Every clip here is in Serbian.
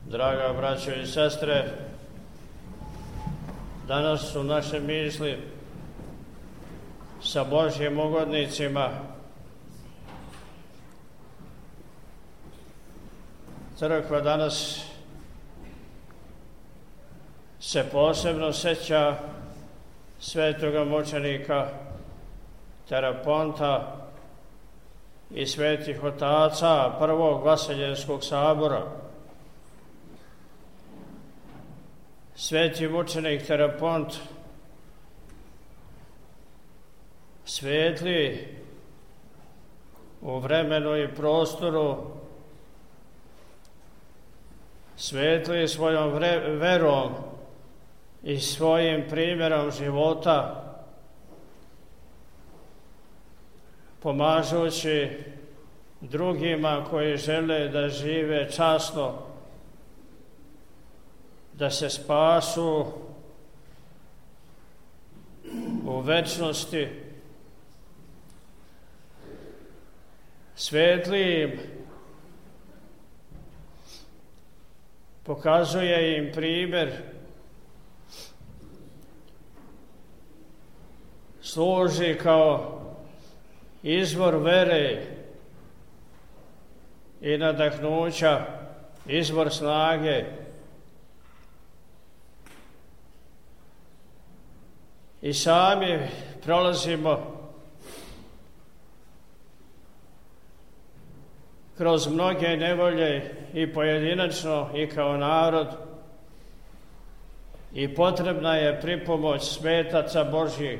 Draga braćo i sestre, danas su naše misli sa Božjim ugodnicima. Crkva danas se posebno seća svetoga mučenika Teraponta i svetih otaca prvog Vaseljenskog sabora. Sveti mučenik Terapont svetli u vremenu i prostoru, svetli svojom verom i svojim primjerom života, pomažući drugima koji žele da žive časno, da se spasu u večnosti. Svetli im, pokazuje im primjer, služi kao izvor vere i nadahnuća, izvor snage. I sami prolazimo kroz mnoge nevolje i pojedinačno i kao narod, i potrebna je pripomoć svetaca Božjih.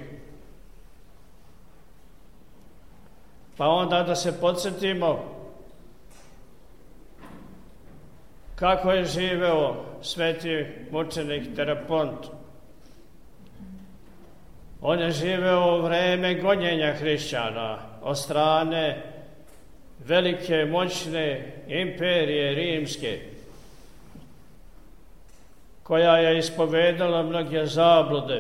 Pa onda da se podsjetimo kako je živeo sveti mučenik Terapont. On je živeo u vreme gonjenja hrišćana od strane velike, moćne imperije rimske, koja je ispovedala mnoge zablude.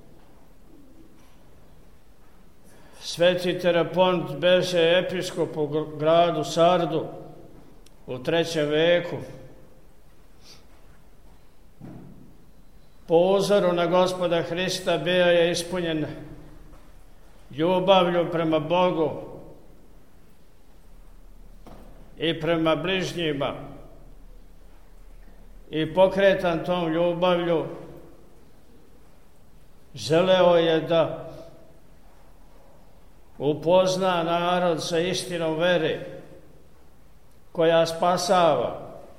Sveti Terapont beše episkop u gradu Sardu u 3. veku. Po uzoru na Gospoda Hrista bio je ispunjen ljubavlju prema Bogu i prema bližnjima, i pokretan tom ljubavlju želeo je da upozna narod sa istinom vere koja spasava.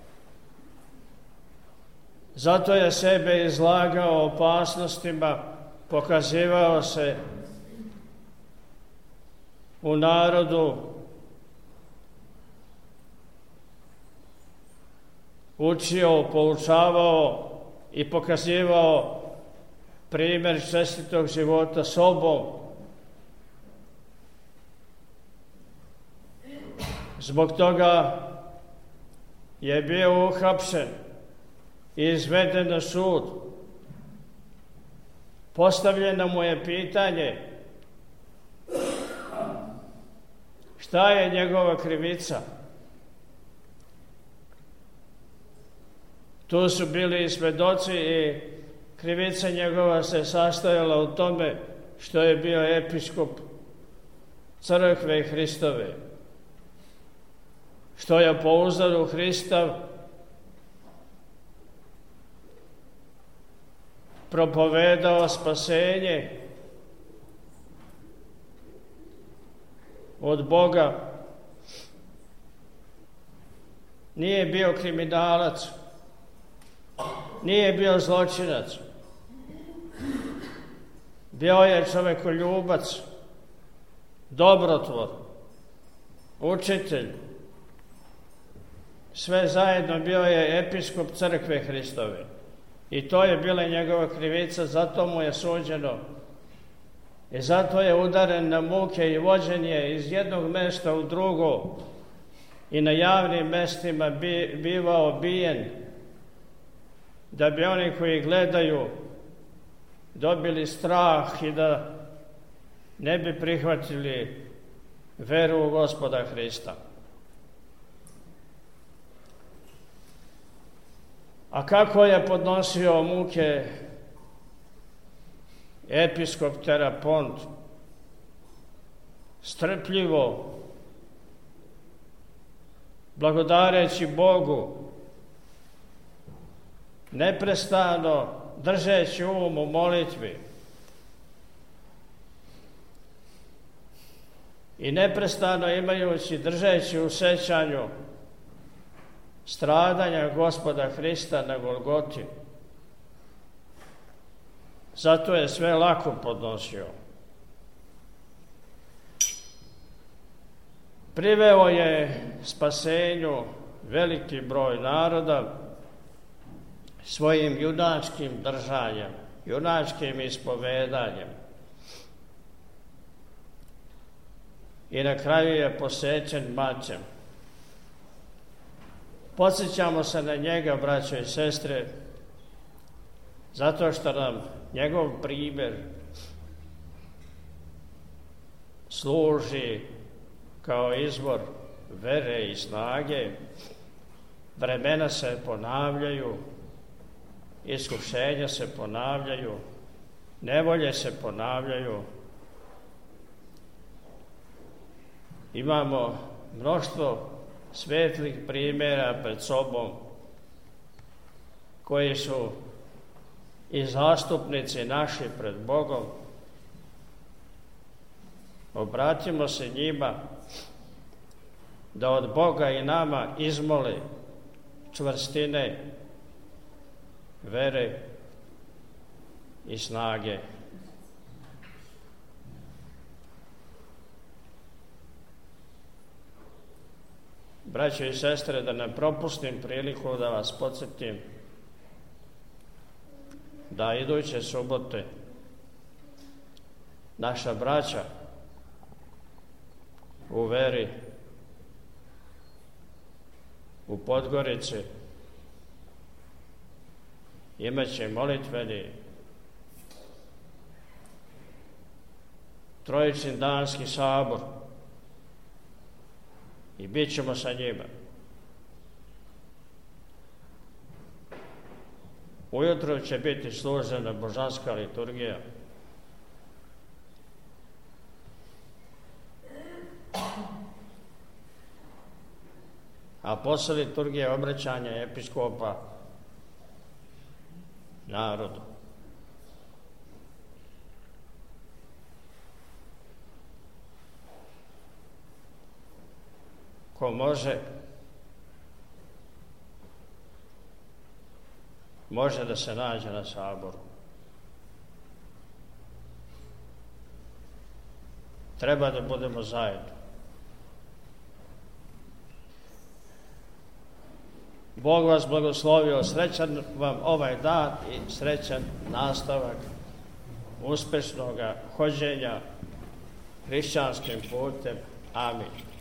Zato je sebe izlagao opasnostima, pokazivao se u narodu, učio, poučavao i pokazivao primjer čestitog života sobom. Zbog toga je bio uhapšen i izveden na sud. Postavljeno mu je pitanje šta je njegova krivica. Tu su bili i svedoci i krivica njegova se sastojala u tome što je bio episkop crkve Hristove, što je po uzoru Hrista propovedao spasenje od Boga. Nije bio kriminalac, nije bio zločinac, bio je čovekoljubac, dobrotvor, učitelj. Sve zajedno bio je episkop crkve Hristove. I to je bila njegova krivica, zato mu je suđeno. I zato je udaren na muke i vođen je iz jednog mesta u drugo i na javnim mestima bivao bijen, da bi oni koji gledaju dobili strah i da ne bi prihvatili veru u Gospoda Hrista. A kako je podnosio muke episkop Terapont? Strpljivo, blagodareći Bogu, neprestano držeći um u molitvi i neprestano držeći u sećanju stradanja Gospoda Hrista na Golgoti. Zato je sve lako podnosio. Priveo je spasenju veliki broj naroda svojim junačkim držanjem, junačkim ispovedanjem. I na kraju je posečen mačem. Podsjećamo se na njega, braćo i sestre, zato što nam njegov primjer služi kao izvor vere i snage. Vremena se ponavljaju, iskušenja se ponavljaju, nevolje se ponavljaju. Imamo mnoštvo svetlih primjera pred sobom koji su i zastupnici naši pred Bogom. Obratimo se njima da od Boga i nama izmoli čvrstine, vere i snage. Braćo i sestre, da ne propustim priliku da vas podsjetim da iduće subote naša braća u veri u Podgorici imaće molitveni trojični danski sabor i bit ćemo sa njima. Ujutro će biti služena božanska liturgija. A posle liturgije obraćanja episkopa narodu. Ko može da se nađe na saboru. Treba da budemo zajedno. Bog vas blagoslovio, srećan vam ovaj dan i srećan nastavak uspešnog hođenja hrišćanskim putem. Amin.